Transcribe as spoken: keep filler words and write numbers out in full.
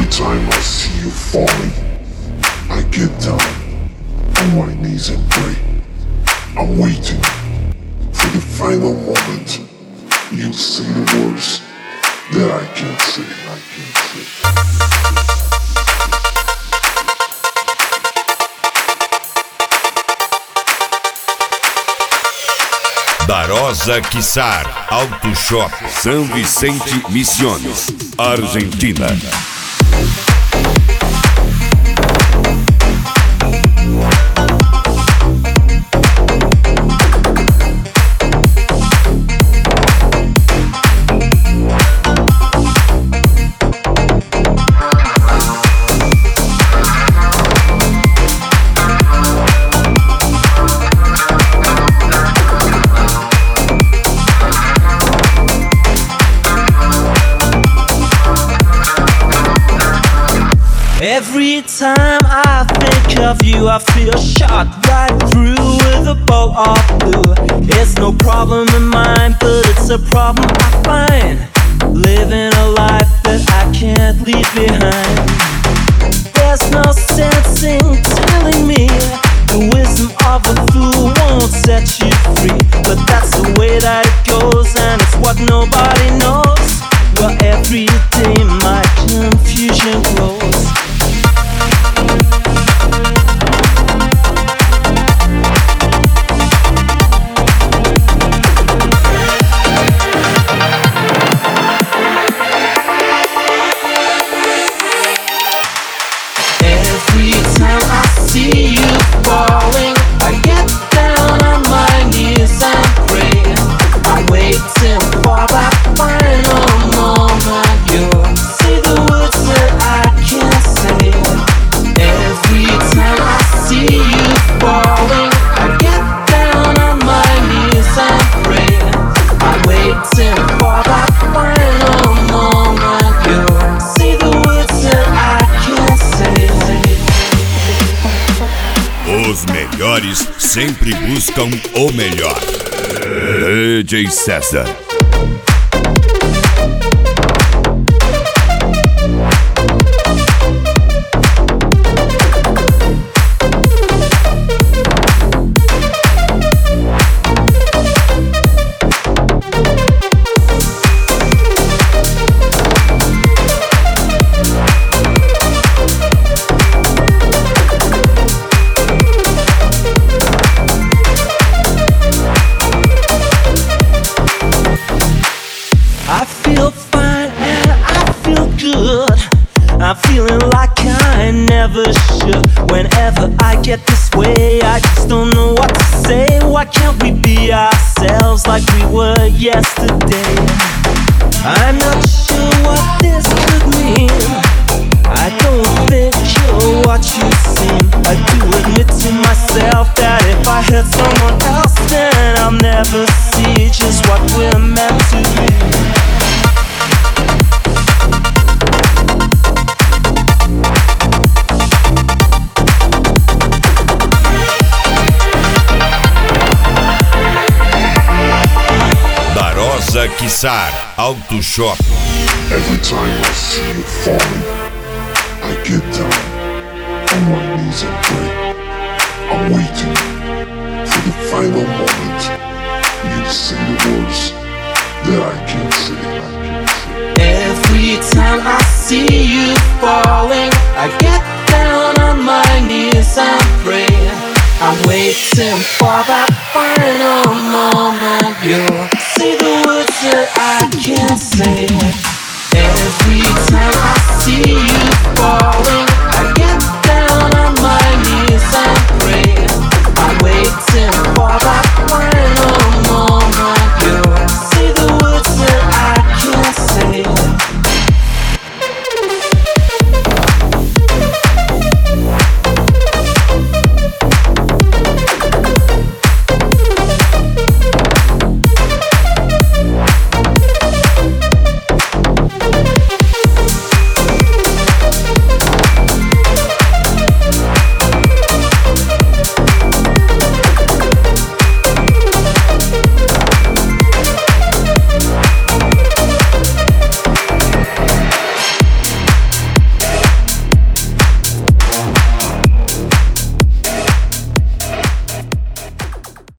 Every time I see you falling, I get down on my knees and pray. I'm waiting for the final moment. You say the words that I can't say, I can't say. Darosa Kissar, Auto Shop, São Vicente Misiones, Argentina. Every time I think of you, I feel shot right through with a bolt of blue. It's no problem in mine, but it's a problem I find living a life that I can't leave behind. There's no sense in telling me the wisdom of a fool won't set you free, but that's the way that it goes, and it's what nobody knows. Well, every day my confusion grows. Os melhores sempre buscam o melhor. D J César. I'm feeling like I never should. Whenever I get this way, I just don't know what to say. Why can't we be ourselves like we were yesterday? I'm not sure what this could mean. I don't think you're what you seem. I do admit to myself that if I hurt someone else, then I'll never see just what we're meant to be. Darosa Kissar, Auto Shop. Every time I see you falling, I get down on my knees and pray. I'm waiting for the final moment. You say the words that I can't say, I can't say. Every time I see you falling, I get down on my knees and pray. I'm waiting for that final moment. You'll say the words that I can't say. Every time I see you